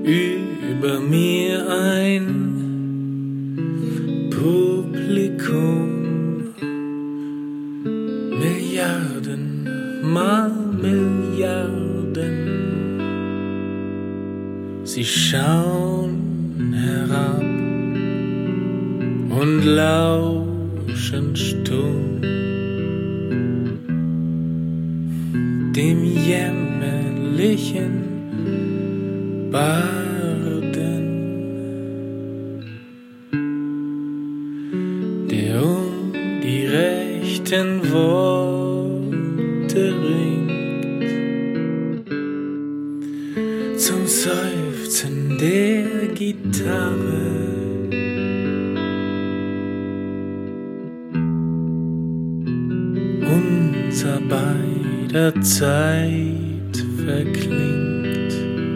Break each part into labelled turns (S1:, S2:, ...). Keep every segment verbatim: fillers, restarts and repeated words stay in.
S1: über mir ein Publikum, Milliarden mal Milliarden. Sie schauen herab und lauschen stumm dem jämmerlichen Barden, der um die rechten Worte ringt, zum Seufzen der Gitarre. Unser beider Zeit verklingt.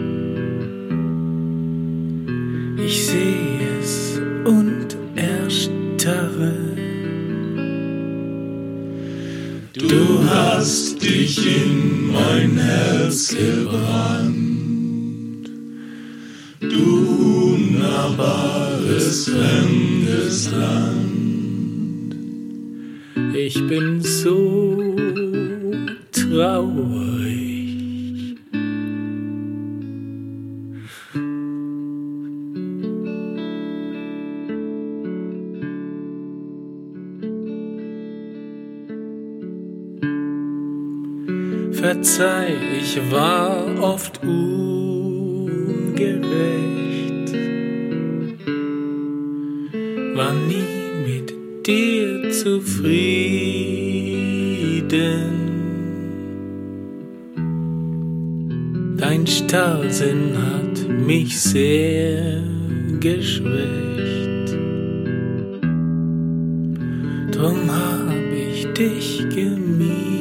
S1: Ich seh es und erstarre.
S2: Du hast dich in mein Herz gebrannt, du unnahbares fremdes Land.
S1: Ich bin so traurig. Verzeih, ich war oft ungerecht, war nie mit dir zufrieden. Dein Starrsinn hat mich sehr geschwächt, drum hab ich dich gemieden.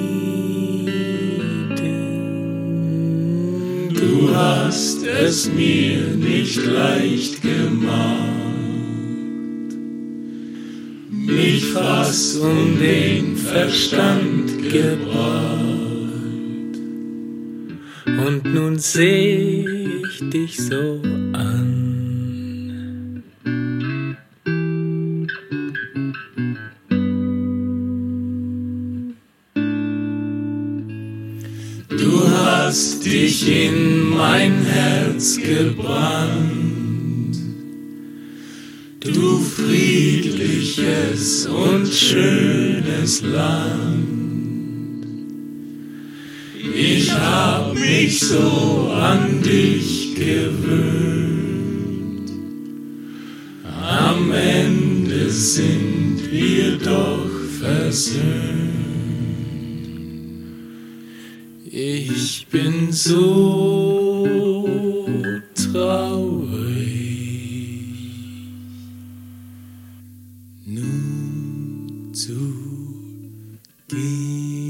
S2: Du hast es mir nicht leicht gemacht, mich fast um den Verstand gebracht.
S1: Und nun seh ich dich so an.
S2: Du hast dich in mein Herz gebrannt, du friedliches und schönes Land. Ich hab mich so an dich gewöhnt, am Ende sind wir doch versöhnt. Ich bin so traurig, nun zu gehen.